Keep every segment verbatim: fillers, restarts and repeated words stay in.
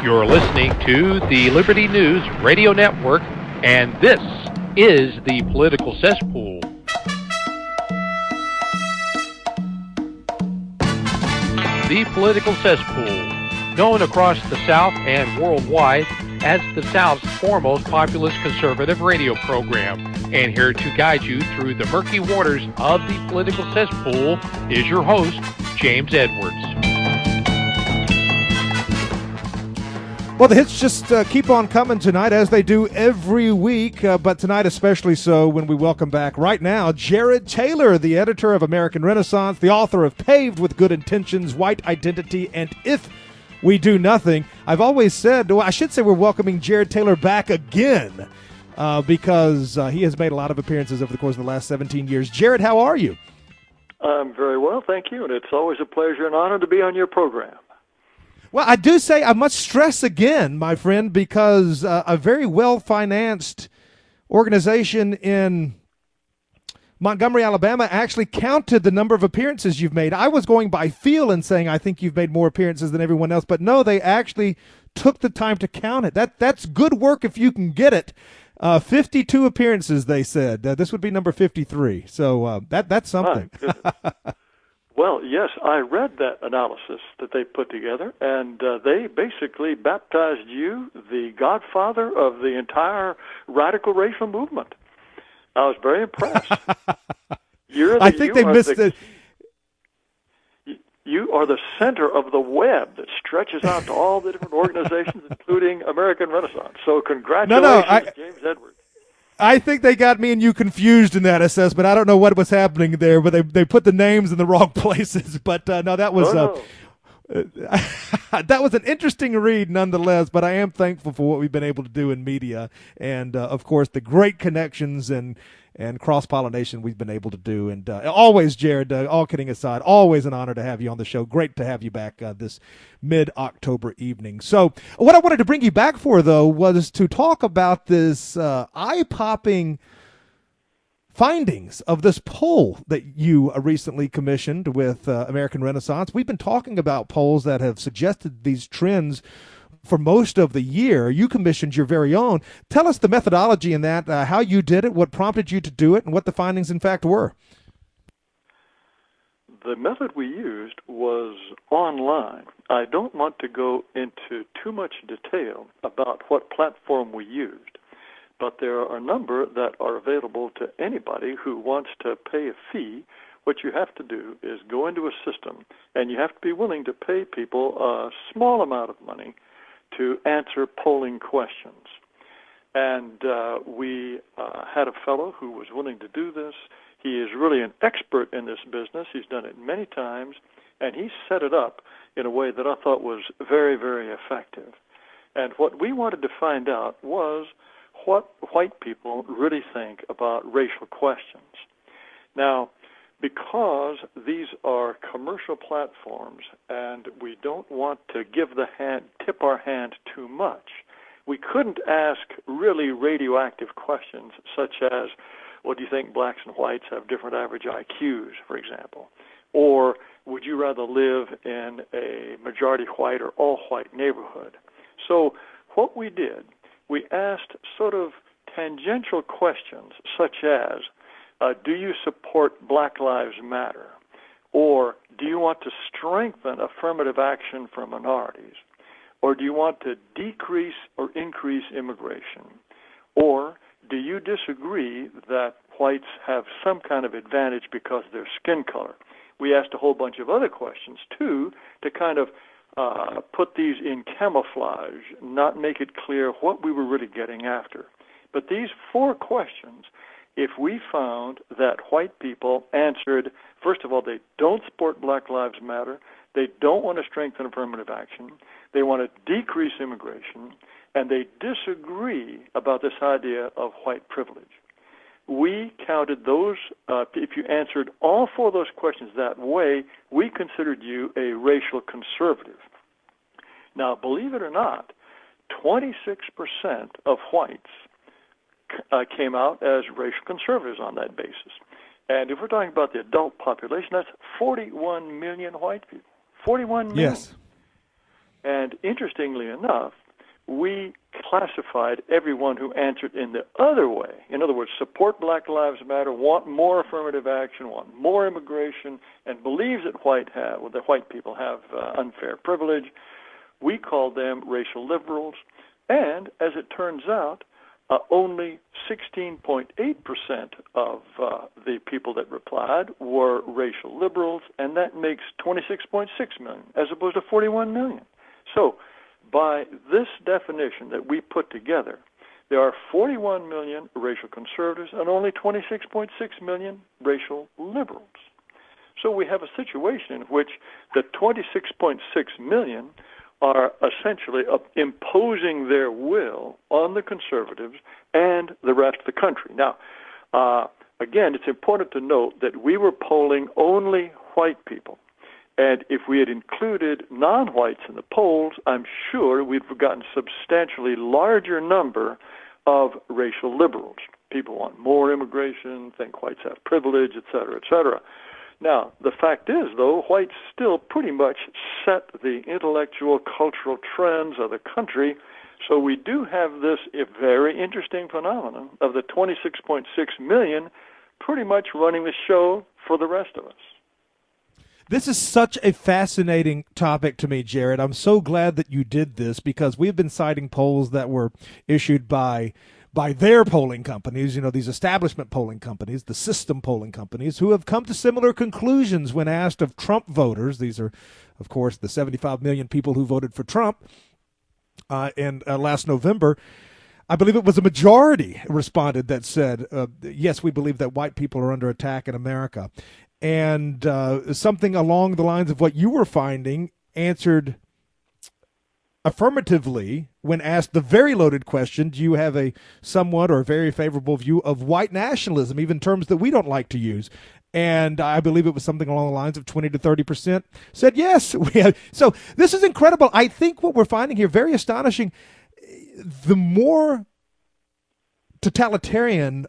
You're listening to the Liberty News Radio Network, and this is the Political Cesspool. The Political Cesspool, known across the South and worldwide as the South's foremost populist conservative radio program. And here to guide you through the murky waters of the Political Cesspool is your host, James Edwards. Well, the hits just uh, keep on coming tonight, as they do every week, uh, but tonight especially so when we welcome back right now Jared Taylor, the editor of American Renaissance, the author of Paved with Good Intentions, White Identity, and If We Do Nothing. I've always said, well, I should say we're welcoming Jared Taylor back again uh, because uh, he has made a lot of appearances over the course of the last seventeen years. Jared, how are you? I'm very well, thank you, and it's always a pleasure and honor to be on your program. Well, I do say I must stress again, my friend, because uh, a very well-financed organization in Montgomery, Alabama, actually counted the number of appearances you've made. I was going by feel and saying I think you've made more appearances than everyone else, but no, they actually took the time to count it. That That's good work if you can get it. Uh, fifty-two appearances, they said. Uh, this would be number fifty-three, so uh, that that's something. Well, yes, I read that analysis that they put together, and uh, they basically baptized you the godfather of the entire radical racial movement. I was very impressed. You're the, I think you they missed the, it. You are the center of the web that stretches out to all the different organizations, including American Renaissance. So congratulations, no, no, I, James Edwards. I think they got me and you confused in that assessment. I don't know what was happening there, but they they put the names in the wrong places. But uh, no, that was oh, no. uh, that was an interesting read, nonetheless. But I am thankful for what we've been able to do in media, and uh, of course the great connections and and cross pollination we've been able to do. And uh, always, Jared, uh, all kidding aside, always an honor to have you on the show. Great to have you back uh, this mid-October evening. So what I wanted to bring you back for, though, was to talk about this uh, eye-popping findings of this poll that you uh, recently commissioned with uh, American Renaissance. We've been talking about polls that have suggested these trends for most of the year. You commissioned your very own. Tell us the methodology in that, uh, how you did it, what prompted you to do it, and what the findings, in fact, were. The method we used was online. I don't want to go into too much detail about what platform we used, but there are a number that are available to anybody who wants to pay a fee. What you have to do is go into a system, and you have to be willing to pay people a small amount of money to answer polling questions. And uh, we uh, had a fellow who was willing to do this. He is really an expert in this business. He's done it many times, and he set it up in a way that I thought was very, very effective. And what we wanted to find out was what white people really think about racial questions. Now, because these are commercial platforms and we don't want to give the hand, tip our hand too much, we couldn't ask really radioactive questions such as, well, do you think blacks and whites have different average I Qs, for example? Or would you rather live in a majority white or all white neighborhood? So what we did, we asked sort of tangential questions such as, Uh, do you support Black Lives Matter? Or do you want to strengthen affirmative action for minorities? Or do you want to decrease or increase immigration? Or do you disagree that whites have some kind of advantage because of their skin color? We asked a whole bunch of other questions, too, to kind of uh, put these in camouflage, not make it clear what we were really getting after. But these four questions, if we found that white people answered, first of all, they don't support Black Lives Matter, they don't want to strengthen affirmative action, they want to decrease immigration, and they disagree about this idea of white privilege. We counted those, uh, if you answered all four of those questions that way, we considered you a racial conservative. Now, believe it or not, twenty-six percent of whites Uh, came out as racial conservatives on that basis. And if we're talking about the adult population, that's forty-one million white people. forty-one million. Yes. And interestingly enough, we classified everyone who answered in the other way. In other words, support Black Lives Matter, want more affirmative action, want more immigration, and believes that white have, well, that white people have uh, unfair privilege. We called them racial liberals. And as it turns out, uh, only sixteen point eight percent of uh, the people that replied were racial liberals, and that makes twenty-six point six million as opposed to forty-one million. So by this definition that we put together, there are forty-one million racial conservatives and only twenty-six point six million racial liberals. So we have a situation in which the twenty-six point six million are essentially imposing their will on the conservatives and the rest of the country. Now, uh, again, it's important to note that we were polling only white people. And if we had included non-whites in the polls, I'm sure we'd have gotten a substantially larger number of racial liberals. People want more immigration, think whites have privilege, et cetera, et cetera. Now, the fact is, though, whites still pretty much set the intellectual, cultural trends of the country, so we do have this very interesting phenomenon of the twenty-six point six million pretty much running the show for the rest of us. This is such a fascinating topic to me, Jared. I'm so glad that you did this because we've been citing polls that were issued by by their polling companies, you know, these establishment polling companies, the system polling companies, who have come to similar conclusions when asked of Trump voters. These are, of course, the seventy-five million people who voted for Trump uh, in uh, last November. I believe it was a majority responded that said, uh, yes, we believe that white people are under attack in America. And uh, something along the lines of what you were finding answered affirmatively when asked the very loaded question, do you have a somewhat or very favorable view of white nationalism, even terms that we don't like to use? And I believe it was something along the lines of twenty to thirty percent said yes. We have. So this is incredible. I think what we're finding here, very astonishing, the more totalitarian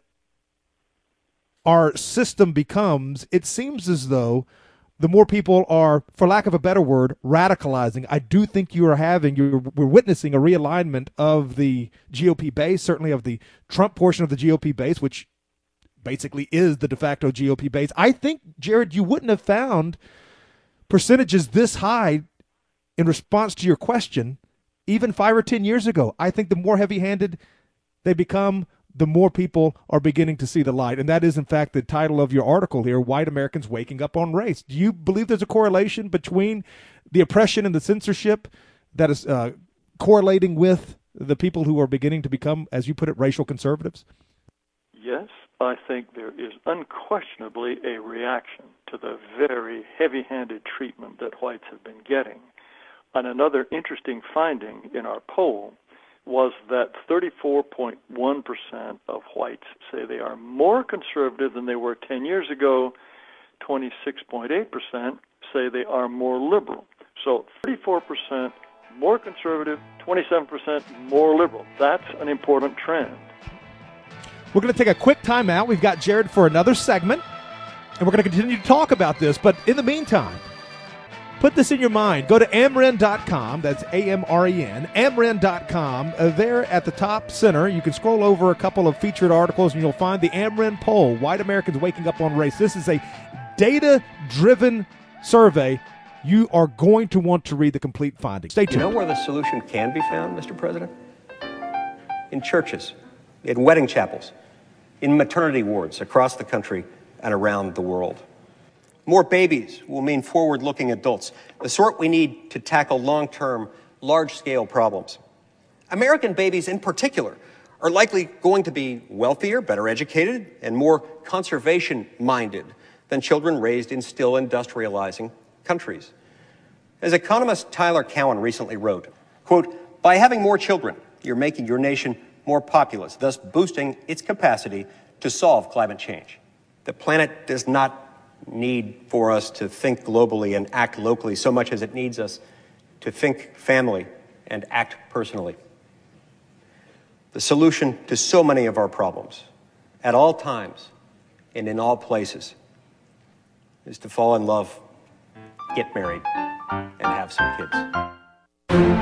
our system becomes, it seems as though the more people are, for lack of a better word, radicalizing. I do think you are having, you're, we're witnessing a realignment of the G O P base, certainly of the Trump portion of the G O P base, which basically is the de facto G O P base. I think, Jared, you wouldn't have found percentages this high in response to your question even five or ten years ago. I think the more heavy-handed they become, the more people are beginning to see the light. And that is, in fact, the title of your article here, White Americans Waking Up on Race. Do you believe there's a correlation between the oppression and the censorship that is uh, correlating with the people who are beginning to become, as you put it, racial conservatives? Yes, I think there is unquestionably a reaction to the very heavy-handed treatment that whites have been getting. And another interesting finding in our poll was that thirty-four point one percent of whites say they are more conservative than they were ten years ago. twenty-six point eight percent say they are more liberal. So thirty-four percent more conservative, twenty-seven percent more liberal. That's an important trend. We're going to take a quick time out. We've got Jared for another segment, and we're going to continue to talk about this. But in the meantime, put this in your mind. Go to amren dot com. That's A M R E N. amren dot com. Uh, there at the top center, you can scroll over a couple of featured articles, and you'll find the Amren poll, White Americans Waking Up on Race. This is a data-driven survey. You are going to want to read the complete findings. Stay tuned. You know where the solution can be found, Mister President? In churches, in wedding chapels, in maternity wards across the country and around the world. More babies will mean forward-looking adults, the sort we need to tackle long-term, large-scale problems. American babies in particular are likely going to be wealthier, better educated, and more conservation-minded than children raised in still industrializing countries. As economist Tyler Cowen recently wrote, quote, by having more children, you're making your nation more populous, thus boosting its capacity to solve climate change. The planet does not need for us to think globally and act locally so much as it needs us to think family and act personally. The solution to so many of our problems, at all times and in all places, is to fall in love, get married, and have some kids.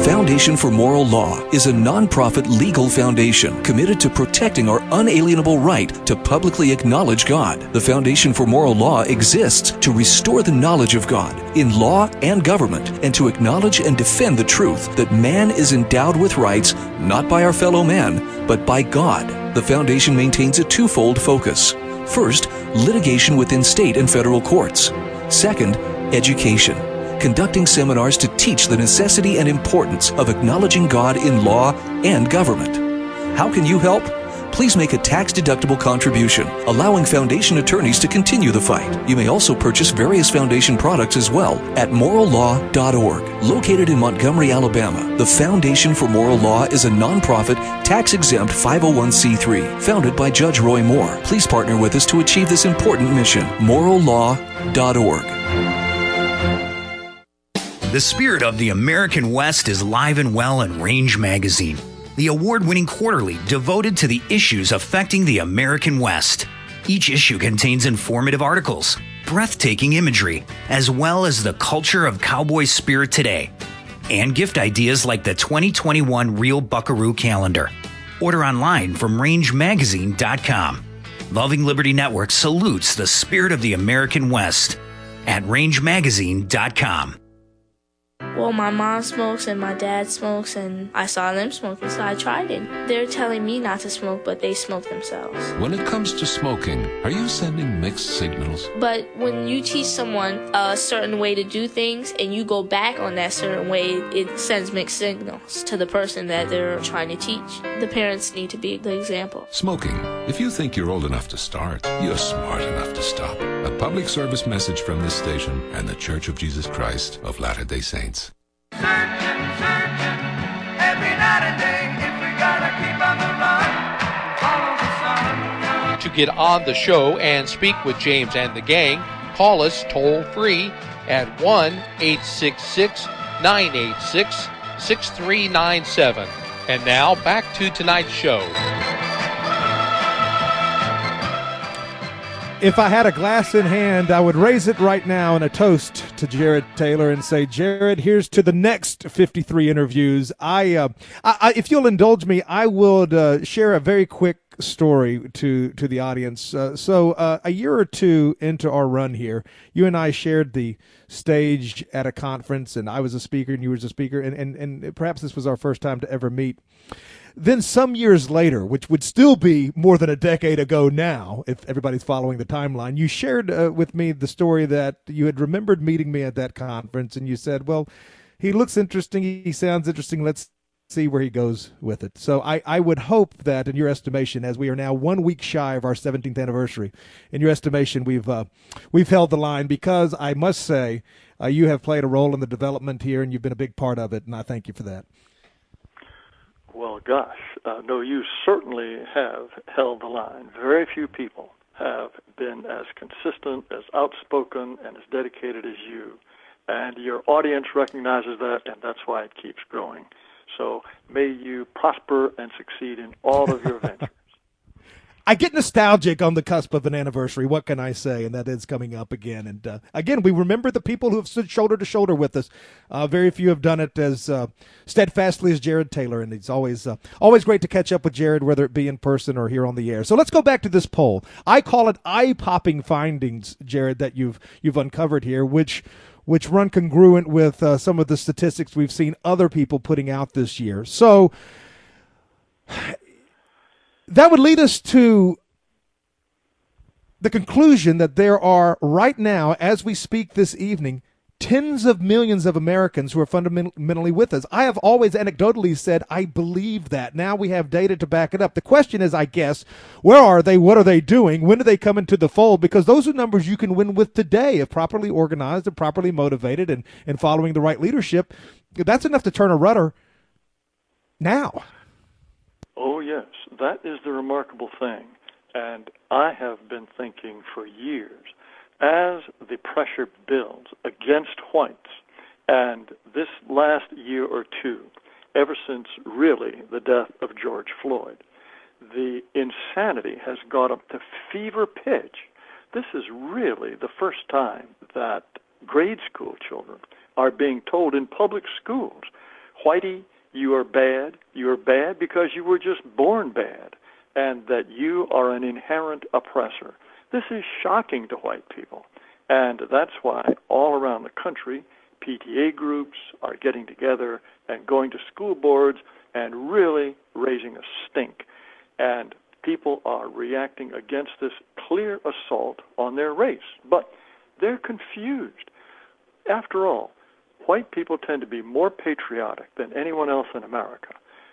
Foundation for Moral Law is a nonprofit legal foundation committed to protecting our unalienable right to publicly acknowledge God. The Foundation for Moral Law exists to restore the knowledge of God in law and government and to acknowledge and defend the truth that man is endowed with rights not by our fellow man, but by God. The foundation maintains a twofold focus. First, litigation within state and federal courts. Second, education, conducting seminars to teach the necessity and importance of acknowledging God in law and government. How can you help? Please make a tax-deductible contribution, allowing foundation attorneys to continue the fight. You may also purchase various foundation products as well at moral law dot org. Located in Montgomery, Alabama, the Foundation for Moral Law is a nonprofit, tax-exempt five oh one c three, founded by Judge Roy Moore. Please partner with us to achieve this important mission. moral law dot org. The spirit of the American West is live and well in Range Magazine, the award-winning quarterly devoted to the issues affecting the American West. Each issue contains informative articles, breathtaking imagery, as well as the culture of cowboy spirit today, and gift ideas like the twenty twenty-one Real Buckaroo calendar. Order online from range magazine dot com. Loving Liberty Network salutes the spirit of the American West at range magazine dot com. Well, my mom smokes and my dad smokes, and I saw them smoking, so I tried it. They're telling me not to smoke, but they smoke themselves. When it comes to smoking, are you sending mixed signals? But when you teach someone a certain way to do things and you go back on that certain way, it sends mixed signals to the person that they're trying to teach. The parents need to be the example. Smoking. If you think you're old enough to start, you're smart enough to stop. A public service message from this station and the Church of Jesus Christ of Latter-day Saints. Searching, searching, every night and day, if we gotta keep on the run, follow the sun. To get on the show and speak with James and the gang, call us toll free at one eight six six, nine eight six, six three nine seven. And now back to tonight's show. If I had a glass in hand, I would raise it right now in a toast to Jared Taylor and say, Jared, here's to the next fifty-three interviews. I, uh, I, I if you'll indulge me, I will uh, share a very quick story to to the audience. Uh, so uh, a year or two into our run here, you and I shared the stage at a conference, and I was a speaker and you were a speaker, and, and, and perhaps this was our first time to ever meet. Then some years later, which would still be more than a decade ago now, if everybody's following the timeline, you shared uh, with me the story that you had remembered meeting me at that conference, and you said, well, he looks interesting, he sounds interesting, let's see where he goes with it. So I, I would hope that, in your estimation, as we are now one week shy of our seventeenth anniversary, in your estimation, we've uh, we've held the line, because I must say uh, you have played a role in the development here, and you've been a big part of it, and I thank you for that. Well, gosh, uh, no, you certainly have held the line. Very few people have been as consistent, as outspoken, and as dedicated as you. And your audience recognizes that, and that's why it keeps growing. So may you prosper and succeed in all of your ventures. I get nostalgic on the cusp of an anniversary. What can I say? And that is coming up again. And uh, again, we remember the people who have stood shoulder to shoulder with us. Uh, very few have done it as uh, steadfastly as Jared Taylor. And it's always uh, always great to catch up with Jared, whether it be in person or here on the air. So let's go back to this poll. I call it eye-popping findings, Jared, that you've you've uncovered here, which which run congruent with uh, some of the statistics we've seen other people putting out this year. So that would lead us to the conclusion that there are right now, as we speak this evening, tens of millions of Americans who are fundamentally with us. I have always anecdotally said I believe that. Now we have data to back it up. The question is, I guess, where are they? What are they doing? When do they come into the fold? Because those are numbers you can win with today if properly organized and properly motivated and, and following the right leadership. That's enough to turn a rudder now. Oh, yes, that is the remarkable thing. And I have been thinking for years, as the pressure builds against whites, and this last year or two, ever since really the death of George Floyd, the insanity has gone up to fever pitch. This is really the first time that grade school children are being told in public schools whitey, you are bad. You are bad because you were just born bad, and that you are an inherent oppressor. This is shocking to white people, and that's why all around the country, P T A groups are getting together and going to school boards and really raising a stink. And people are reacting against this clear assault on their race. But they're confused. After all, white people tend to be more patriotic than anyone else in America.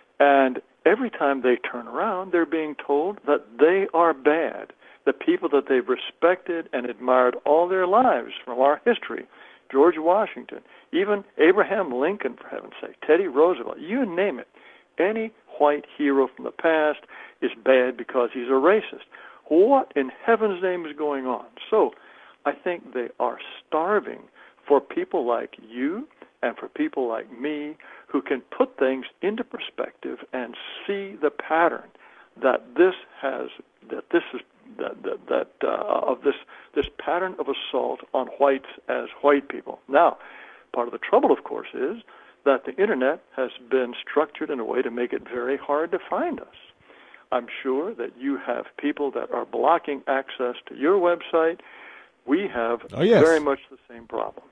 And every time they turn around, they're being told that they are bad. The people that they've respected and admired all their lives from our history, George Washington, even Abraham Lincoln, for heaven's sake, Teddy Roosevelt, you name it. Any white hero from the past is bad because he's a racist. What in heaven's name is going on? So I think they are starving for people like you and for people like me who can put things into perspective and see the pattern that this has, that this is, that, that, that uh, of this this pattern of assault on whites as white people. Now, part of the trouble, of course, is that the Internet has been structured in a way to make it very hard to find us. I'm sure that you have people that are blocking access to your website. We have oh, yes. very much the same problem.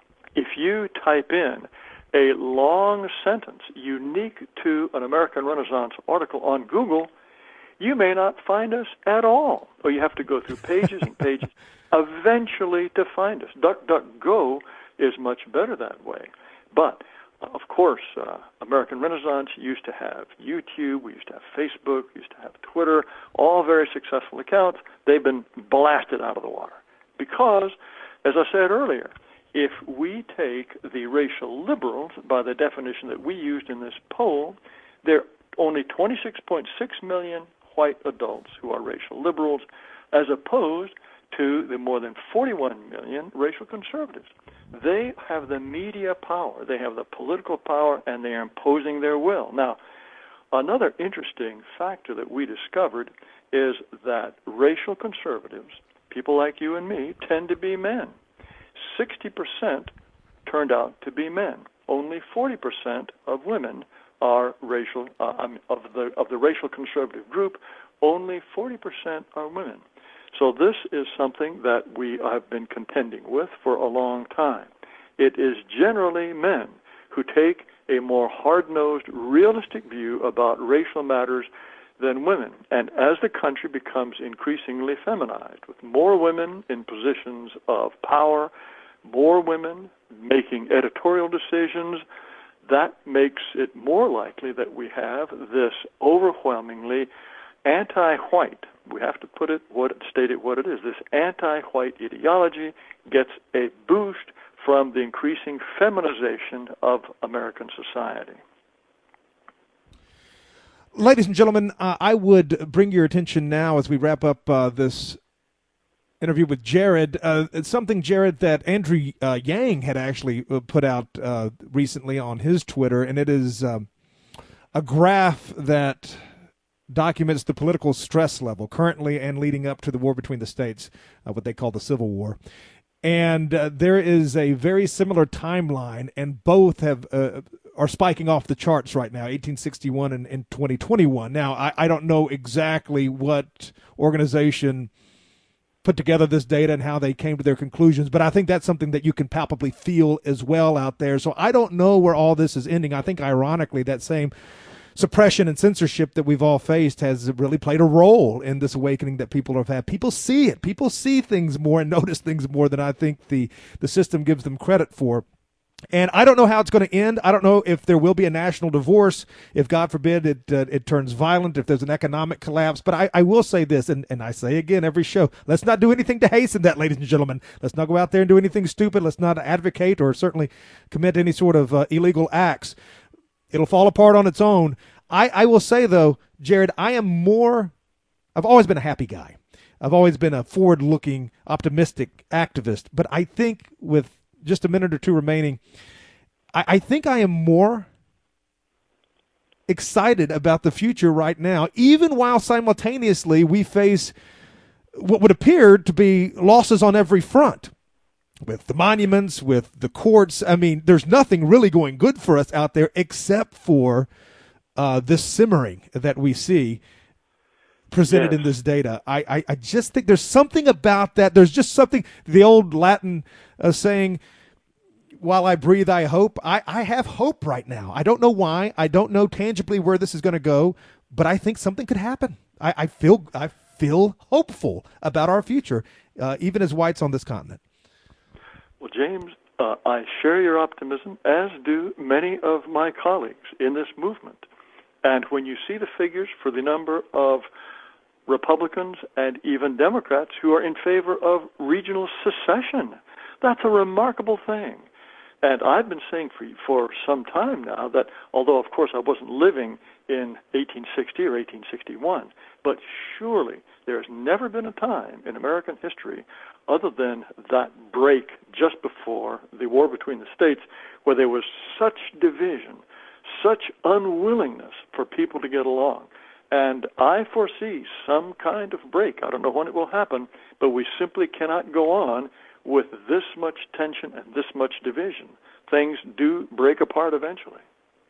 If you type in a long sentence unique to an American Renaissance article on Google, you may not find us at all, or you have to go through pages and pages eventually to find us. DuckDuckGo is much better that way. But, of course, uh, American Renaissance used to have YouTube, we used to have Facebook, we used to have Twitter, all very successful accounts. They've been blasted out of the water because, as I said earlier, if we take the racial liberals by the definition that we used in this poll, there are only twenty-six point six million white adults who are racial liberals, as opposed to the more than forty-one million racial conservatives. They have the media power, they have the political power, and they are imposing their will. Now, another interesting factor that we discovered is that racial conservatives, people like you and me, tend to be men. sixty percent turned out to be men. Only forty percent of women are racial, uh, um, of the of the racial conservative group, only forty percent are women. So this is something that we have been contending with for a long time. It is generally men who take a more hard-nosed, realistic view about racial matters than women. And as the country becomes increasingly feminized, with more women in positions of power, more women making editorial decisions, that makes it more likely that we have this overwhelmingly anti-white, we have to put it, what state it what it is, this anti-white ideology gets a boost from the increasing feminization of American society. Ladies and gentlemen, uh, I would bring your attention now as we wrap up uh, this interview with Jared. Uh, it's something, Jared, that Andrew uh, Yang had actually put out uh, recently on his Twitter, and it is um, a graph that documents the political stress level currently and leading up to the war between the states, uh, what they call the Civil War. And uh, there is a very similar timeline, and both have uh, are spiking off the charts right now, eighteen sixty-one and, and twenty twenty-one. Now, I, I don't know exactly what organization put together this data and how they came to their conclusions, but I think that's something that you can palpably feel as well out there. So I don't know where all this is ending. I think, ironically, that same suppression and censorship that we've all faced has really played a role in this awakening that people have had. People see it. People see things more and notice things more than I think the, the system gives them credit for. And I don't know how it's going to end. I don't know if there will be a national divorce, if, God forbid, it uh, it turns violent, if there's an economic collapse. But I, I will say this, and, and I say again every show, let's not do anything to hasten that, ladies and gentlemen. Let's not go out there and do anything stupid. Let's not advocate or certainly commit any sort of uh, illegal acts. It'll fall apart on its own. I, I will say, though, Jared, I am more – I've always been a happy guy. I've always been a forward-looking, optimistic activist. But I think with just a minute or two remaining, I, I think I am more excited about the future right now, even while simultaneously we face what would appear to be losses on every front. with the monuments, with the courts. I mean, there's nothing really going good for us out there except for uh, this simmering that we see presented Yes. in this data. I, I, I just think there's something about that. There's just something, the old Latin uh, saying, while I breathe, I hope. I, I have hope right now. I don't know why. I don't know tangibly where this is going to go, but I think something could happen. I, I feel I feel hopeful about our future, uh, even as whites on this continent. Well, James, uh, I share your optimism, as do many of my colleagues in this movement. And when you see the figures for the number of Republicans and even Democrats who are in favor of regional secession, that's a remarkable thing. And I've been saying for for some time now that, although, of course, I wasn't living in eighteen sixty or eighteen sixty-one, but surely there's never been a time in American history other than that break just before the war between the states where there was such division, such unwillingness for people to get along. And I foresee some kind of break. I don't know when it will happen, but we simply cannot go on with this much tension and this much division. Things do break apart eventually.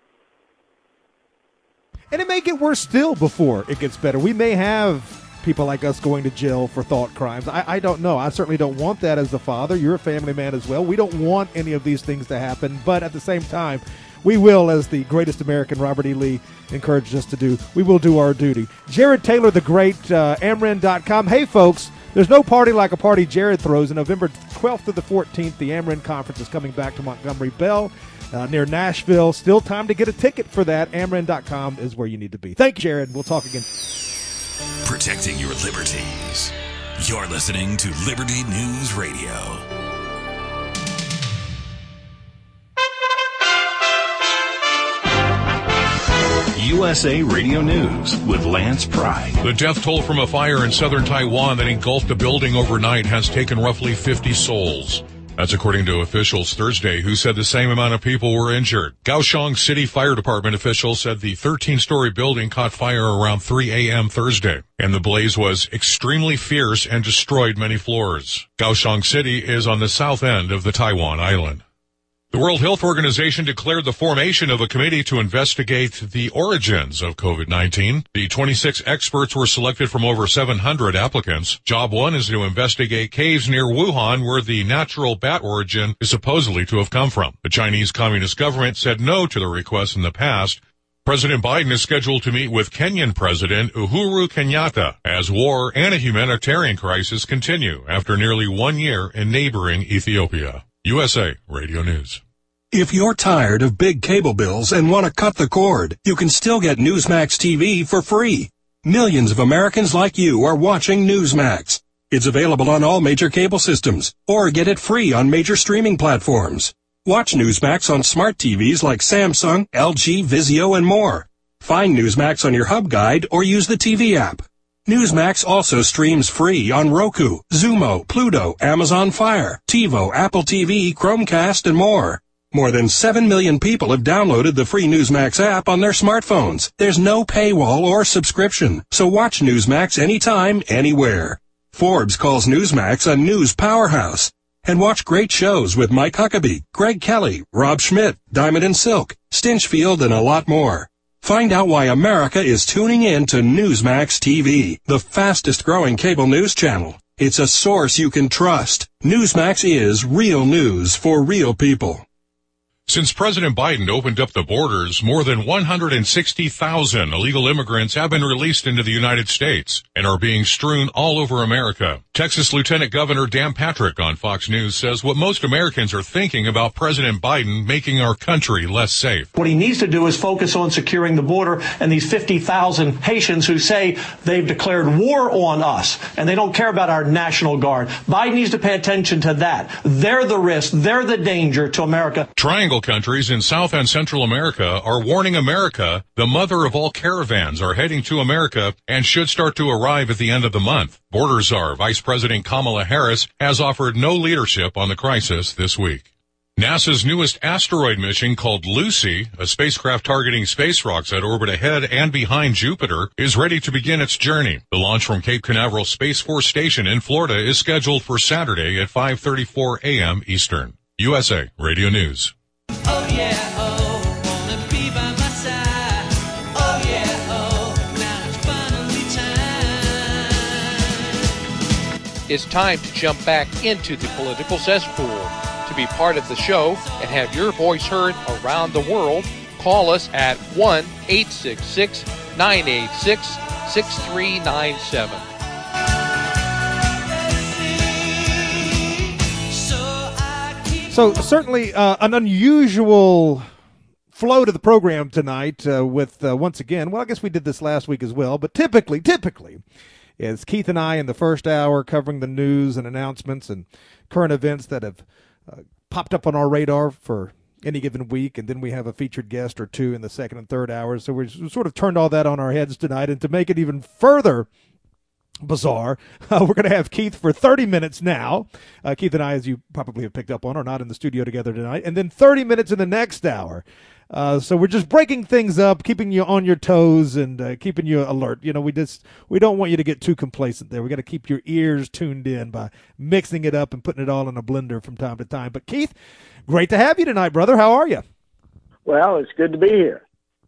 And it may get worse still before it gets better. We may have people like us going to jail for thought crimes. I, I don't know. I certainly don't want that as a father. You're a family man as well. We don't want any of these things to happen. But at the same time, we will, as the greatest American, Robert E. Lee, encouraged us to do, we will do our duty. Jared Taylor, the great, uh, Ameren dot com. Hey, folks, there's no party like a party Jared throws. On November twelfth to the fourteenth, the Ameren Conference is coming back to Montgomery Bell uh, near Nashville. Still time to get a ticket for that. Ameren dot com is where you need to be. Thank you, Jared. We'll talk again. Protecting your liberties. You're listening to Liberty News Radio. U S A Radio News with Lance Pride. The death toll from a fire in southern Taiwan that engulfed a building overnight has taken roughly fifty souls. That's according to officials Thursday, who said the same amount of people were injured. Kaohsiung City Fire Department officials said the thirteen-story building caught fire around three a.m. Thursday, and the blaze was extremely fierce and destroyed many floors. Kaohsiung City is on the south end of the Taiwan island. The World Health Organization declared the formation of a committee to investigate the origins of COVID nineteen. The twenty-six experts were selected from over seven hundred applicants. Job one is to investigate caves near Wuhan where the natural bat origin is supposedly to have come from. The Chinese Communist government said no to the request in the past. President Biden is scheduled to meet with Kenyan President Uhuru Kenyatta as war and a humanitarian crisis continue after nearly one year in neighboring Ethiopia. U S A Radio News. If you're tired of big cable bills and want to cut the cord, you can still get Newsmax T V for free. Millions of Americans like you are watching Newsmax. It's available on all major cable systems, or get it free on major streaming platforms. Watch Newsmax on smart T Vs like Samsung, L G, Vizio, and more. Find Newsmax on your Hub Guide or use the T V app. Newsmax also streams free on Roku, Zumo, Pluto, Amazon Fire, TiVo, Apple T V, Chromecast, and more. More than seven million people have downloaded the free Newsmax app on their smartphones. There's no paywall or subscription, so watch Newsmax anytime, anywhere. Forbes calls Newsmax a news powerhouse. And watch great shows with Mike Huckabee, Greg Kelly, Rob Schmidt, Diamond and Silk, Stinchfield, and a lot more. Find out why America is tuning in to Newsmax T V, the fastest growing cable news channel. It's a source you can trust. Newsmax is real news for real people. Since President Biden opened up the borders, more than one hundred sixty thousand illegal immigrants have been released into the United States and are being strewn all over America. Texas Lieutenant Governor Dan Patrick on Fox News says what most Americans are thinking about President Biden making our country less safe. What he needs to do is focus on securing the border and these fifty thousand Haitians who say they've declared war on us and they don't care about our National Guard. Biden needs to pay attention to that. They're the risk. They're the danger to America. Triangle countries in South and Central America are warning America the mother of all caravans are heading to America and should start to arrive at the end of the month. Border Czar Vice President Kamala Harris has offered no leadership on the crisis this week. NASA's newest asteroid mission, called Lucy, a spacecraft targeting space rocks that orbit ahead and behind Jupiter, is ready to begin its journey. The launch from Cape Canaveral Space Force Station in Florida is scheduled for Saturday at five thirty-four a.m. Eastern. U S A Radio News. Oh yeah, oh, wanna be by my side. Oh yeah, oh, now it's finally time. It's time to jump back into the political cesspool. To be part of the show and have your voice heard around the world, call us at one eight six six, nine eight six, six three nine seven. So certainly uh, an unusual flow to the program tonight uh, with, uh, once again, well, I guess we did this last week as well, but typically, typically, it's Keith and I in the first hour covering the news and announcements and current events that have uh, popped up on our radar for any given week, and then we have a featured guest or two in the second and third hours. So we've sort of turned all that on our heads tonight, and to make it even further bizarre, uh, we're going to have Keith for thirty minutes now. Uh, Keith and I, as you probably have picked up on, are not in the studio together tonight. And then thirty minutes in the next hour. Uh, so we're just breaking things up, keeping you on your toes and uh, keeping you alert. You know, we just we don't want you to get too complacent there. We got to keep your ears tuned in by mixing it up and putting it all in a blender from time to time. But Keith, great to have you tonight, brother. How are you? Well, it's good to be here.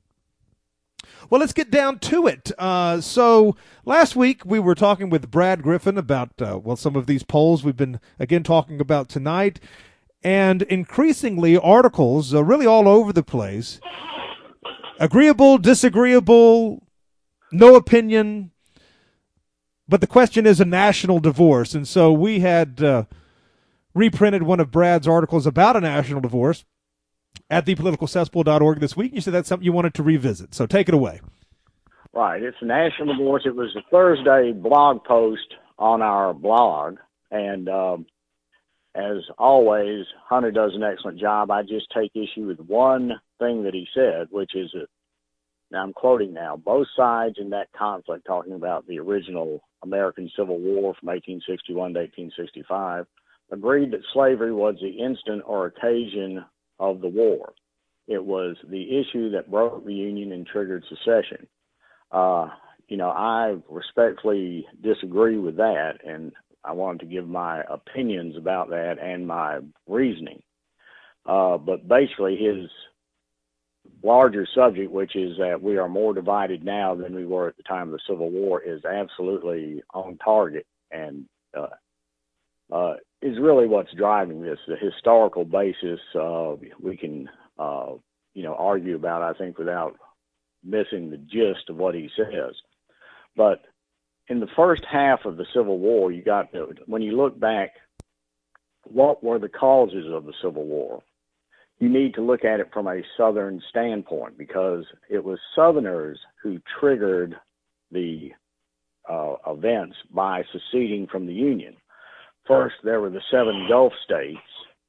Well, let's get down to it. Uh, so last week we were talking with Brad Griffin about, uh, well, some of these polls we've been, again, talking about tonight. And increasingly articles uh, really all over the place. Agreeable, disagreeable, no opinion. But the question is a national divorce. And so we had uh, reprinted one of Brad's articles about a national divorce at the political cesspool dot org this week. You said that's something you wanted to revisit. So take it away. Right. It's a national divorce. It was a Thursday blog post on our blog. And um, as always, Hunter does an excellent job. I just take issue with one thing that he said, which is, a, now I'm quoting now, both sides in that conflict, talking about the original American Civil War from eighteen sixty-one to eighteen sixty-five, agreed that slavery was the instant or occasion of the war. It was the issue that broke the Union and triggered secession. Uh, you know, I respectfully disagree with that, and I wanted to give my opinions about that and my reasoning. Uh, but basically his larger subject, which is that we are more divided now than we were at the time of the Civil War, is absolutely on target and uh, uh, is really what's driving this. The historical basis uh, we can, uh, you know, argue about, I think, without missing the gist of what he says. But in the first half of the Civil War, you got to, when you look back, what were the causes of the Civil War? You need to look at it from a Southern standpoint, because it was Southerners who triggered the uh, events by seceding from the Union. First, there were the seven Gulf states,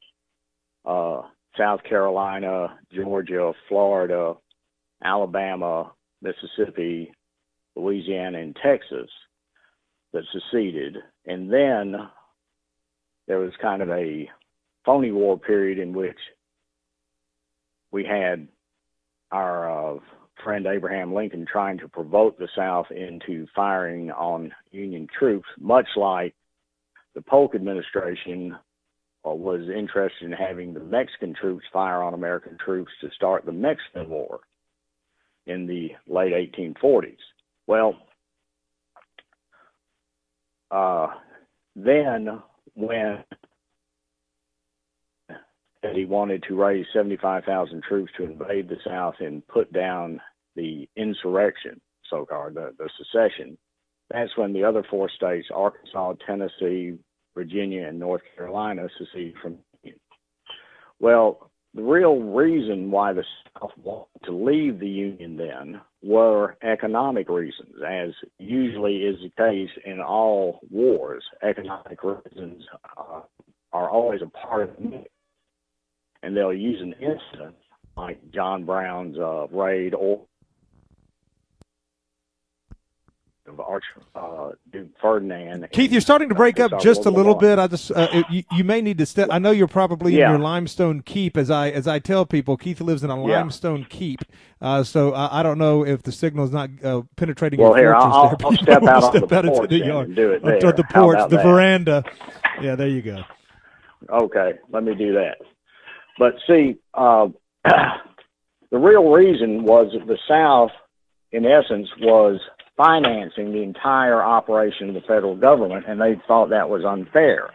uh, South Carolina, Georgia, Florida, Alabama, Mississippi, Louisiana, and Texas that seceded. And then there was kind of a phony war period in which we had our uh, friend Abraham Lincoln trying to provoke the South into firing on Union troops, much like the Polk administration uh, was interested in having the Mexican troops fire on American troops to start the Mexican War in the late eighteen forties. Well, uh, then when he wanted to raise seventy-five thousand troops to invade the South and put down the insurrection, so-called, the, the secession, that's when the other four states, Arkansas, Tennessee, Virginia, and North Carolina, seceded from the Union. Well, the real reason why the South wanted to leave the Union then were economic reasons, as usually is the case in all wars. Economic reasons uh, are always a part of the mix. And they'll use an incident like John Brown's uh, raid or Arch uh, Duke Ferdinand. Keith, you're starting to break up just a little bit. I just uh, it, you, you may need to step. I know you're probably yeah. in your limestone keep. As I as I tell people, Keith lives in a yeah. limestone keep. Uh, so I, I don't know if the signal is not uh, penetrating well, your here, fortress I'll, there. I'll step out on step the out porch into the yard, and do it there. Onto the porch, the that? veranda. Yeah, there you go. Okay, let me do that. But see, uh, the real reason was that the South, in essence, was financing the entire operation of the federal government, and they thought that was unfair.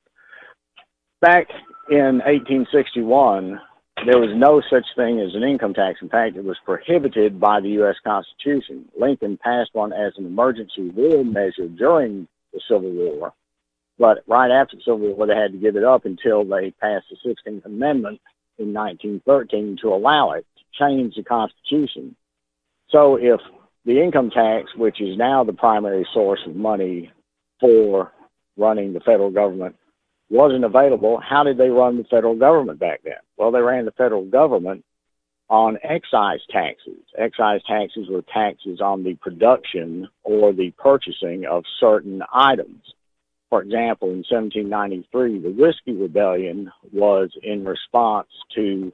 Back in eighteen sixty-one, there was no such thing as an income tax. In fact, it was prohibited by the U S Constitution. Lincoln passed one as an emergency war measure during the Civil War, but right after the Civil War, they had to give it up until they passed the sixteenth Amendment in nineteen thirteen to allow it to change the Constitution. So if the income tax, which is now the primary source of money for running the federal government, wasn't available, how did they run the federal government back then? Well, they ran the federal government on excise taxes. Excise taxes were taxes on the production or the purchasing of certain items. For example, in seventeen ninety-three, the Whiskey Rebellion was in response to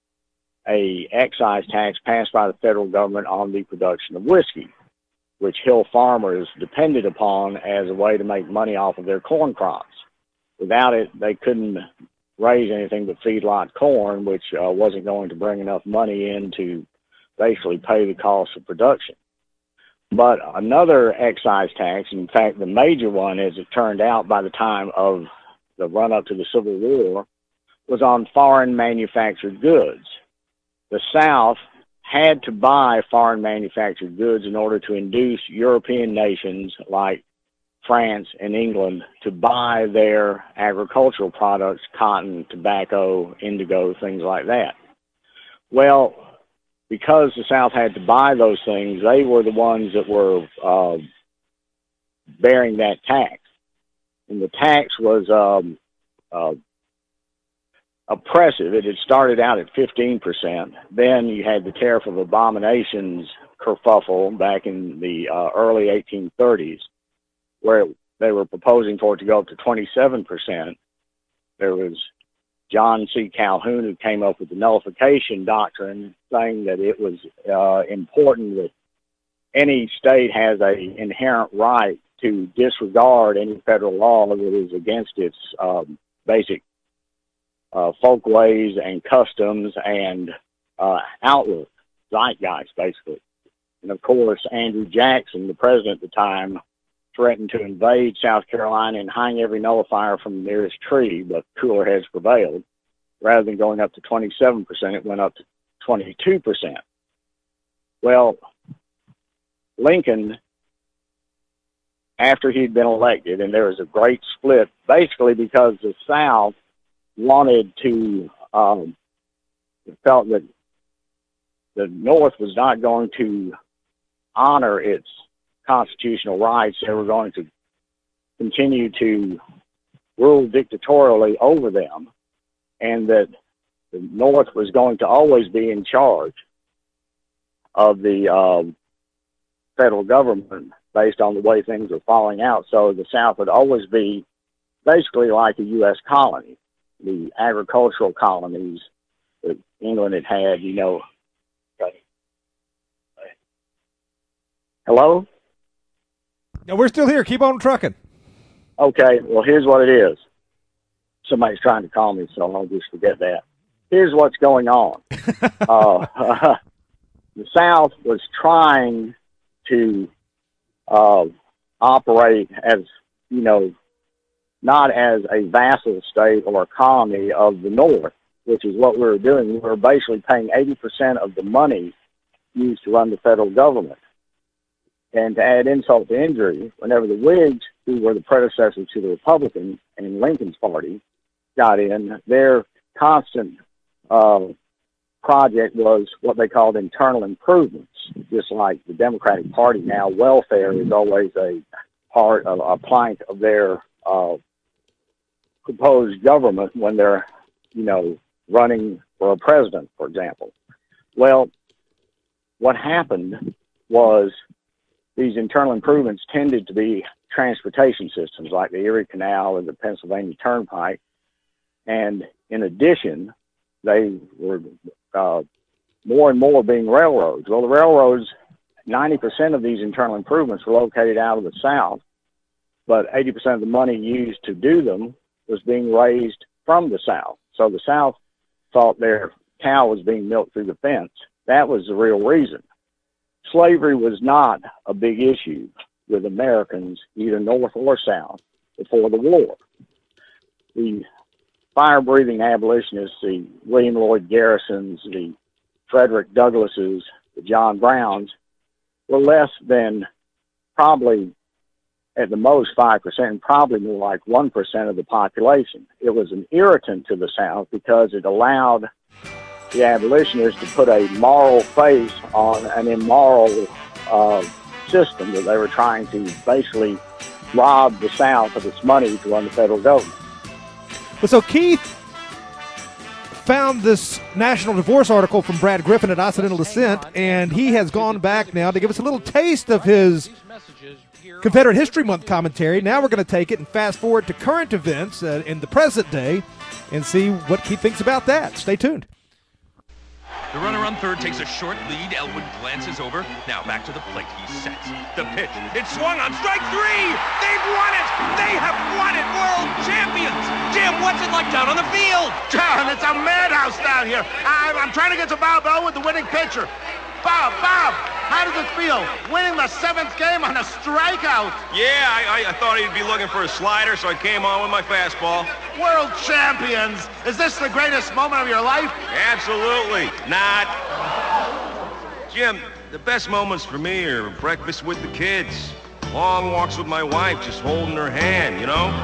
a excise tax passed by the federal government on the production of whiskey, which hill farmers depended upon as a way to make money off of their corn crops. Without it, they couldn't raise anything but feedlot corn, which uh, wasn't going to bring enough money in to basically pay the cost of production. But another excise tax, in fact, the major one, as it turned out by the time of the run-up to the Civil War, was on foreign manufactured goods. The South had to buy foreign manufactured goods in order to induce European nations like France and England to buy their agricultural products, cotton, tobacco, indigo, things like that. Well, because the South had to buy those things, they were the ones that were uh, bearing that tax. And the tax was um, uh, oppressive. It had started out at fifteen percent. Then you had the Tariff of Abominations kerfuffle back in the uh, early eighteen thirties, where it, they were proposing for it to go up to twenty-seven percent. There was John C. Calhoun who came up with the nullification doctrine, saying that it was uh, important that any state has an inherent right to disregard any federal law that is against its um, basic uh, folkways and customs and uh, outlook, zeitgeist, basically. And of course, Andrew Jackson, the president at the time, threatened to invade South Carolina and hang every nullifier from the nearest tree, but cooler heads prevailed. Rather than going up to twenty-seven percent, it went up to twenty-two percent. Well, Lincoln, after he'd been elected, and there was a great split, basically because the South wanted to, um, felt that the North was not going to honor its constitutional rights. They were going to continue to rule dictatorially over them, and that the North was going to always be in charge of the um, federal government based on the way things were falling out. So the South would always be basically like a U S colony. The agricultural colonies that England had had, you know. Hello? No, we're still here. Keep on trucking. Okay, well, here's what it is. Somebody's trying to call me, so I'll just forget that. Here's what's going on. uh, the South was trying to uh, operate as, you know, not as a vassal state or a colony of the North, which is what we were doing. We were basically paying eighty percent of the money used to run the federal government. And to add insult to injury, whenever the Whigs, who were the predecessors to the Republicans and Lincoln's party, got in, their constant uh, project was what they called internal improvements. Just like the Democratic Party now, welfare is always a part of a plank of their uh, proposed government when they're, you know, running for a president, for example. Well, what happened was these internal improvements tended to be transportation systems like the Erie Canal or the Pennsylvania Turnpike. And in addition, they were uh, more and more being railroads. Well, the railroads, ninety percent of these internal improvements were located out of the South, but eighty percent of the money used to do them was being raised from the South. So the South thought their cow was being milked through the fence. That was the real reason. Slavery was not a big issue with Americans, either North or South, before the war. The fire-breathing abolitionists, the William Lloyd Garrisons, the Frederick Douglasses, the John Browns, were less than probably at the most five percent, probably more like one percent of the population. It was an irritant to the South because it allowed the abolitionists to put a moral face on an immoral uh, system that they were trying to basically rob the South of its money to run the federal government. Well, so Keith found this national divorce article from Brad Griffin at Occidental Descent, and he has gone back now to give us a little taste of his Confederate History Month commentary. Now we're going to take it and fast forward to current events uh, in the present day and see what Keith thinks about that. Stay tuned. The runner on third takes a short lead. Elwood glances over. Now back to the plate. He sets the pitch. It's swung on strike three. They've won it. They have won it. World champions. Jim, what's it like down on the field? John, it's a madhouse down here. I'm, I'm trying to get to Bob Elwood, the winning pitcher. Bob, Bob, how does it feel winning the seventh game on a strikeout? Yeah, I, I, I thought he'd be looking for a slider, so I came on with my fastball. World champions! Is this the greatest moment of your life? Absolutely not. Jim, the best moments for me are breakfast with the kids, long walks with my wife, just holding her hand, you know?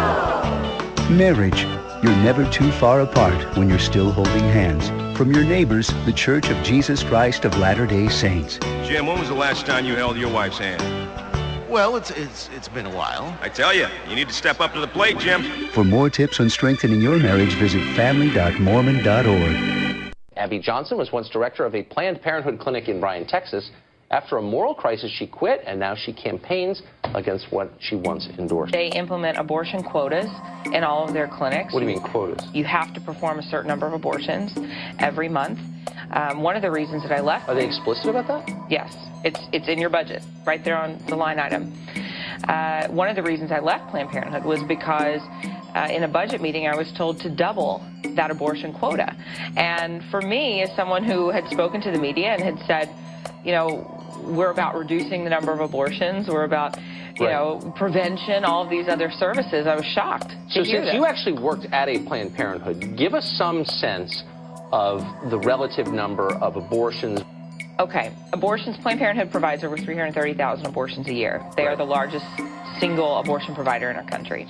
Marriage. You're never too far apart when you're still holding hands. From your neighbors, the Church of Jesus Christ of Latter-day Saints. Jim, when was the last time you held your wife's hand? Well, it's it's it's been a while. I tell you, you need to step up to the plate, Jim. For more tips on strengthening your marriage, visit family dot mormon dot org. Abby Johnson was once director of a Planned Parenthood clinic in Bryan, Texas. After a moral crisis, she quit, and now she campaigns against what she once endorsed. They implement abortion quotas in all of their clinics. What do you mean quotas? You have to perform a certain number of abortions every month. Um, one of the reasons that I left... Are they explicit about that? Yes. It's, it's in your budget, right there on the line item. Uh, one of the reasons I left Planned Parenthood was because uh, in a budget meeting I was told to double that abortion quota. And for me, as someone who had spoken to the media and had said, you know, we're about reducing the number of abortions, we're about, you right. know, prevention, all of these other services, I was shocked to So hear since this. you actually worked at a Planned Parenthood, give us some sense of the relative number of abortions. Okay, abortions, Planned Parenthood provides over three hundred thirty thousand abortions a year. They right. are the largest single abortion provider in our country.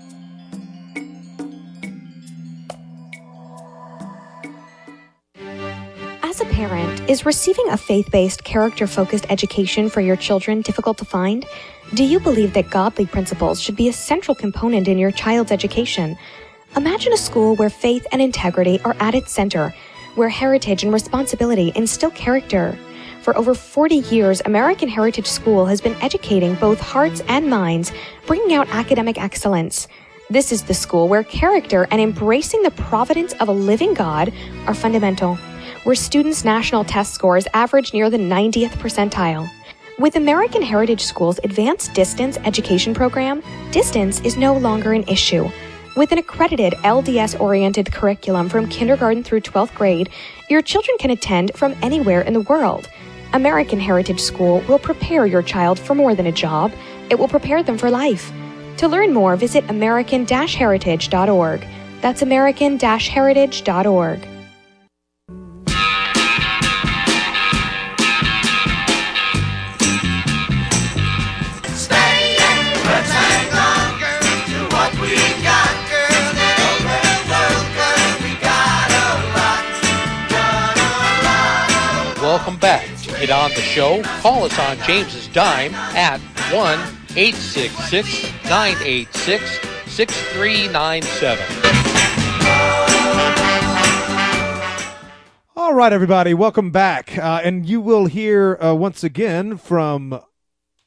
As a parent, is receiving a faith-based, character-focused education for your children difficult to find? Do you believe that godly principles should be a central component in your child's education? Imagine a school where faith and integrity are at its center, where heritage and responsibility instill character. For over forty years, American Heritage School has been educating both hearts and minds, bringing out academic excellence. This is the school where character and embracing the providence of a living God are fundamental, where students' national test scores average near the ninetieth percentile. With American Heritage School's Advanced Distance Education Program, distance is no longer an issue. With an accredited L D S-oriented curriculum from kindergarten through twelfth grade, your children can attend from anywhere in the world. American Heritage School will prepare your child for more than a job. It will prepare them for life. To learn more, visit american dash heritage dot org. That's american dash heritage dot org. Welcome back to Get On the Show. Call us on James's Dime at one eight six six, nine eight six, six three nine seven. All right, everybody, welcome back. Uh, and you will hear uh, once again from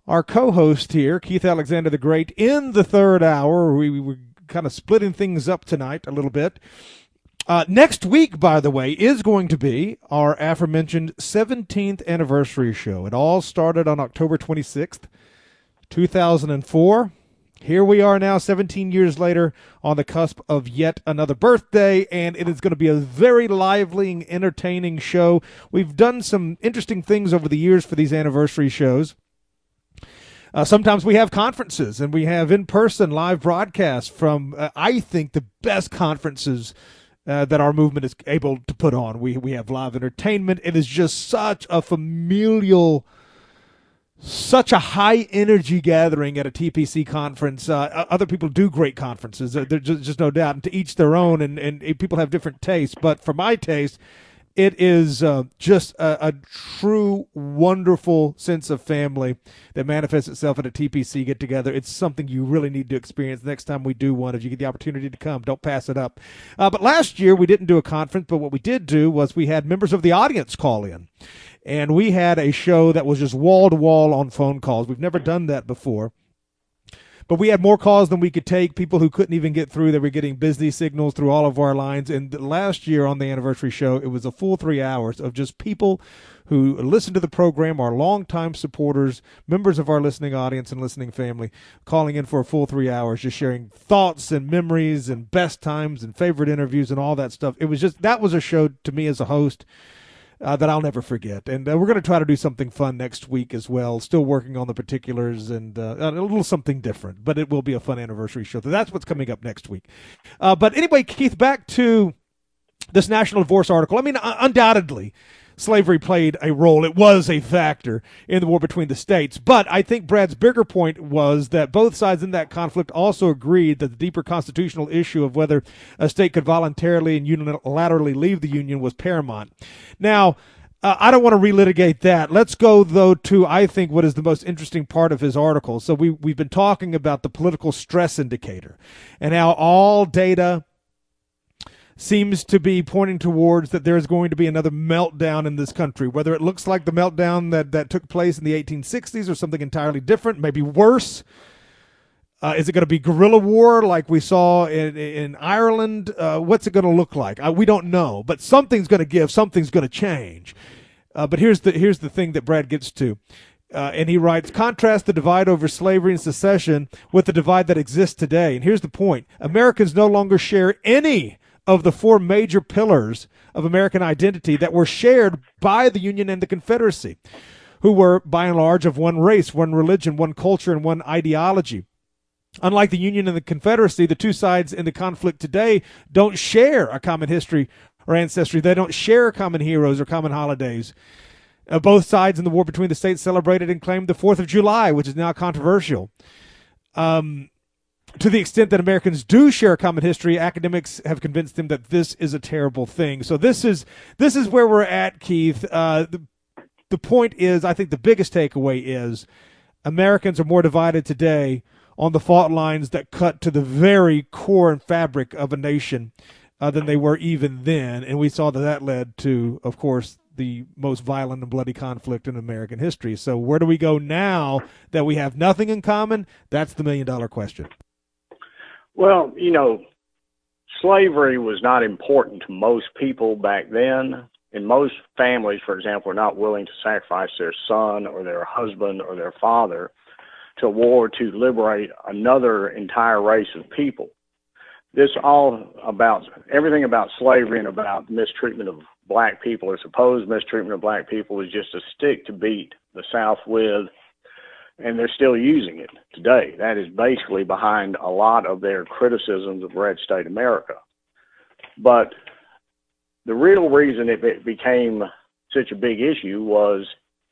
our co-host here, Keith Alexander the Great, in the third hour. We, we were kind of splitting things up tonight a little bit. Uh, next week, by the way, is going to be our aforementioned seventeenth anniversary show. It all started on October twenty-sixth, two thousand four. Here we are now, seventeen years later, on the cusp of yet another birthday, and it is going to be a very lively and entertaining show. We've done some interesting things over the years for these anniversary shows. Uh, sometimes we have conferences, and we have in-person live broadcasts from, uh, I think, the best conferences Uh, that our movement is able to put on. We we have live entertainment. It is just such a familial, such a high energy gathering at a T P C conference. Uh, other people do great conferences. There's just, just no doubt, and to each their own. And, and people have different tastes. But for my taste, it is uh, just a, a true, wonderful sense of family that manifests itself at a T P C get-together. It's something you really need to experience next time we do one. If you get the opportunity to come, don't pass it up. Uh, but last year, we didn't do a conference, but what we did do was we had members of the audience call in. And we had a show that was just wall-to-wall on phone calls. We've never done that before. But we had more calls than we could take, people who couldn't even get through. They were getting busy signals through all of our lines. And last year on the anniversary show, it was a full three hours of just people who listen to the program, our longtime supporters, members of our listening audience and listening family, calling in for a full three hours, just sharing thoughts and memories and best times and favorite interviews and all that stuff. It was just, that was a show to me as a host Uh, that I'll never forget. And uh, we're going to try to do something fun next week as well. Still working on the particulars and uh, a little something different, but it will be a fun anniversary show. So that's what's coming up next week. Uh, but anyway, Keith, back to this national divorce article. I mean, uh, undoubtedly, slavery played a role. It was a factor in the war between the states. But I think Brad's bigger point was that both sides in that conflict also agreed that the deeper constitutional issue of whether a state could voluntarily and unilaterally leave the Union was paramount. Now, uh, I don't want to relitigate that. Let's go, though, to, I think, what is the most interesting part of his article. So we, we've been talking about the political stress indicator and how all data seems to be pointing towards that there is going to be another meltdown in this country, whether it looks like the meltdown that, that took place in the eighteen sixties or something entirely different, maybe worse. Uh, is it going to be guerrilla war like we saw in, in Ireland? Uh, what's it going to look like? Uh, we don't know, but something's going to give, something's going to change. Uh, but here's the here's the thing that Brad gets to. Uh, and he writes, contrast the divide over slavery and secession with the divide that exists today. And here's the point. Americans no longer share any of the four major pillars of American identity that were shared by the Union and the Confederacy, who were, by and large, of one race, one religion, one culture, and one ideology. Unlike the Union and the Confederacy, the two sides in the conflict today don't share a common history or ancestry. They don't share common heroes or common holidays. Uh, both sides in the war between the states celebrated and claimed the fourth of July, which is now controversial. Um... To the extent that Americans do share a common history, academics have convinced them that this is a terrible thing. So this is this is where we're at, Keith. Uh, the, the point is, I think the biggest takeaway is Americans are more divided today on the fault lines that cut to the very core and fabric of a nation uh, than they were even then. And we saw that that led to, of course, the most violent and bloody conflict in American history. So where do we go now that we have nothing in common? That's the million-dollar question. Well, you know, slavery was not important to most people back then. And most families, for example, are not willing to sacrifice their son or their husband or their father to war to liberate another entire race of people. This all about, everything about slavery and about mistreatment of black people or supposed mistreatment of black people is just a stick to beat the South with. And they're still using it today. That is basically behind a lot of their criticisms of Red State America. But the real reason it became such a big issue was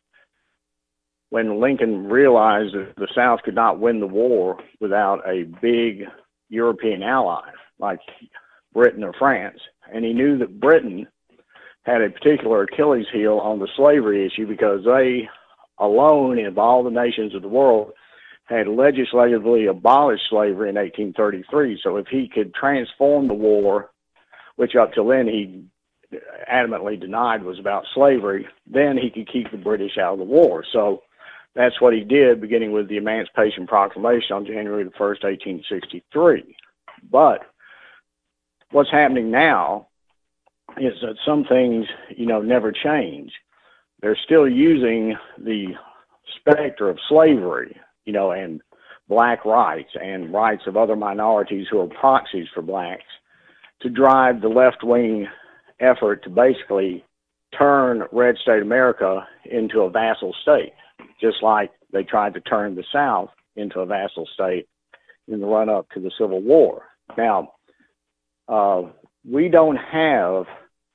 when Lincoln realized that the South could not win the war without a big European ally like Britain or France. And he knew that Britain had a particular Achilles heel on the slavery issue because they alone of all the nations of the world had legislatively abolished slavery in eighteen thirty-three. So if he could transform the war, which up till then he adamantly denied was about slavery, then he could keep the British out of the war. So that's what he did, beginning with the Emancipation Proclamation on January the first, eighteen sixty-three. But what's happening now is that some things, you know, never change. They're still using the specter of slavery, you know, and black rights and rights of other minorities who are proxies for blacks to drive the left-wing effort to basically turn Red State America into a vassal state, just like they tried to turn the South into a vassal state in the run-up to the Civil War. Now, uh, we don't have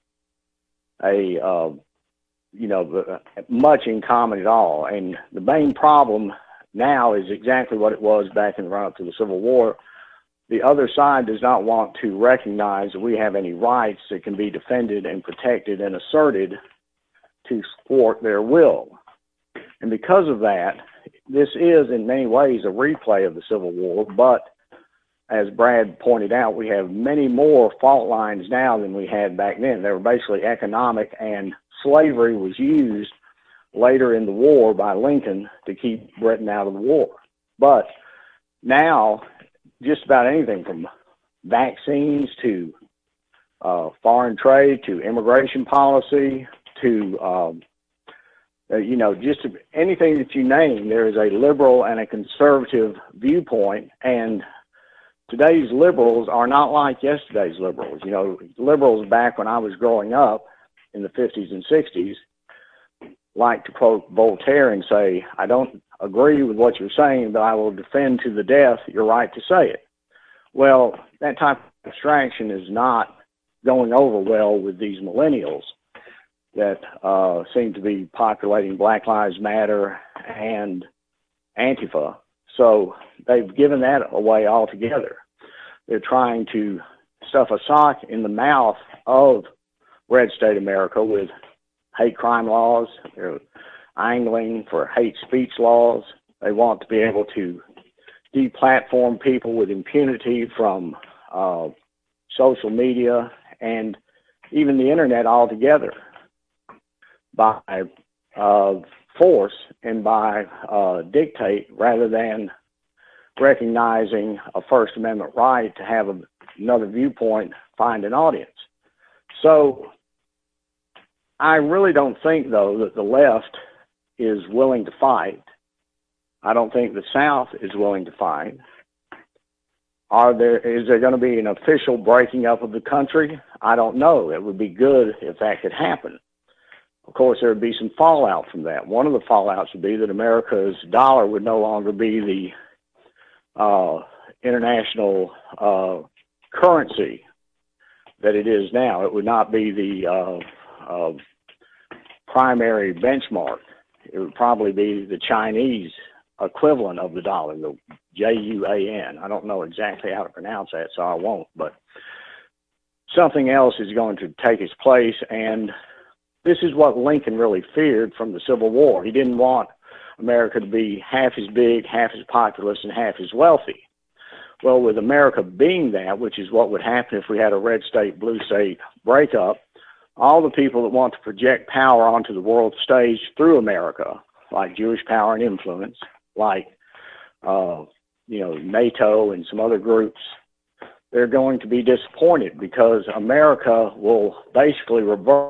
a, uh, you know, much in common at all. And the main problem now is exactly what it was back in the run-up to the Civil War. The other side does not want to recognize that we have any rights that can be defended and protected and asserted to thwart their will. And because of that, this is in many ways a replay of the Civil War, but as Brad pointed out, we have many more fault lines now than we had back then. They were basically economic, and slavery was used later in the war by Lincoln to keep Britain out of the war. But now, just about anything from vaccines to uh, foreign trade to immigration policy to, um, uh, you know, just anything that you name, there is a liberal and a conservative viewpoint, and today's liberals are not like yesterday's liberals. You know, liberals back when I was growing up in the fifties and sixties like to quote Voltaire and say, I don't agree with what you're saying, but I will defend to the death your right to say it. Well, that type of abstraction is not going over well with these millennials that uh, seem to be populating Black Lives Matter and Antifa. So they've given that away altogether. They're trying to stuff a sock in the mouth of Red State America with hate crime laws. They're angling for hate speech laws. They want to be able to deplatform people with impunity from uh, social media and even the internet altogether by uh, force and by uh, dictate, rather than recognizing a First Amendment right to have a, another viewpoint find an audience. So I really don't think, though, that the left is willing to fight. I don't think the South is willing to fight. Are there, is there going to be an official breaking up of the country? I don't know. It would be good if that could happen. Of course, there would be some fallout from that. One of the fallouts would be that America's dollar would no longer be the uh, international uh, currency that it is now. It would not be the uh, uh, primary benchmark. It would probably be the Chinese equivalent of the dollar, the J U A N. I don't know exactly how to pronounce that, so I won't. But something else is going to take its place, and this is what Lincoln really feared from the Civil War. He didn't want America to be half as big, half as populous, and half as wealthy. Well, with America being that, which is what would happen if we had a red state, blue state breakup, all the people that want to project power onto the world stage through America, like Jewish power and influence, like, uh, you know, NATO and some other groups, they're going to be disappointed because America will basically revert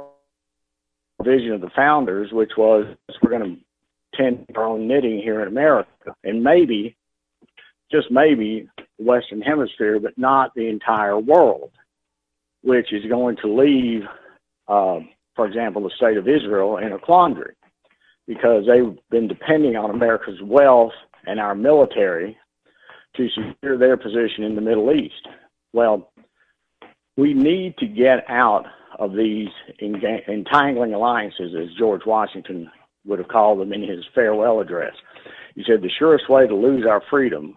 the vision of the founders, which was we're going to tend to our own knitting here in America, and maybe, just maybe, the Western Hemisphere, but not the entire world, which is going to leave, uh, for example, the state of Israel in a quandary, because they've been depending on America's wealth and our military to secure their position in the Middle East. Well, we need to get out of these entangling alliances, as George Washington would have called them in his farewell address. He said the surest way to lose our freedom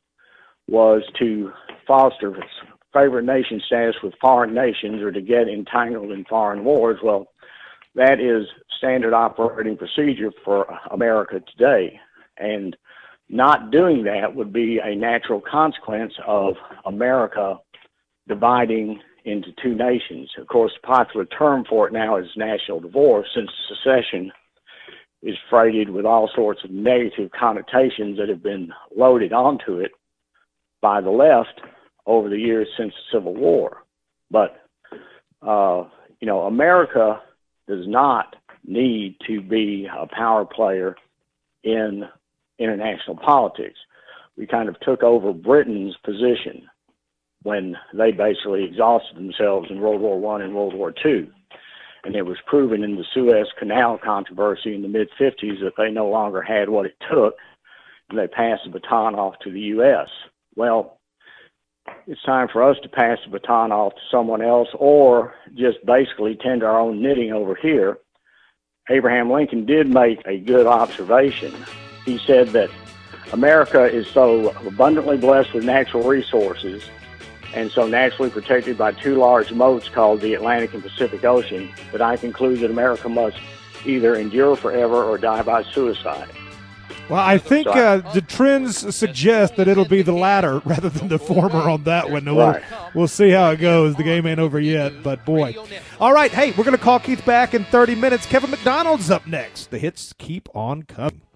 was to foster favorite nation status with foreign nations or to get entangled in foreign wars. Well, that is standard operating procedure for America today. And not doing that would be a natural consequence of America dividing into two nations. Of course, the popular term for it now is national divorce, since secession is freighted with all sorts of negative connotations that have been loaded onto it by the left over the years since the Civil War. But, uh, you know, America does not need to be a power player in international politics. We kind of took over Britain's position when they basically exhausted themselves in World War One and World War Two. And it was proven in the Suez Canal controversy in the mid fifties that they no longer had what it took, and they passed the baton off to the U S. Well, it's time for us to pass the baton off to someone else, or just basically tend our own knitting over here. Abraham Lincoln did make a good observation. He said that America is so abundantly blessed with natural resources and so naturally protected by two large moats called the Atlantic and Pacific Ocean that I conclude that America must either endure forever or die by suicide. Well, I think so I, uh, the trends suggest that it'll be the latter rather than the former on that one. We'll, right. we'll see how it goes. The game ain't over yet, but boy. All right, hey, we're going to call Keith back in thirty minutes. Kevin McDonald's up next. The hits keep on coming.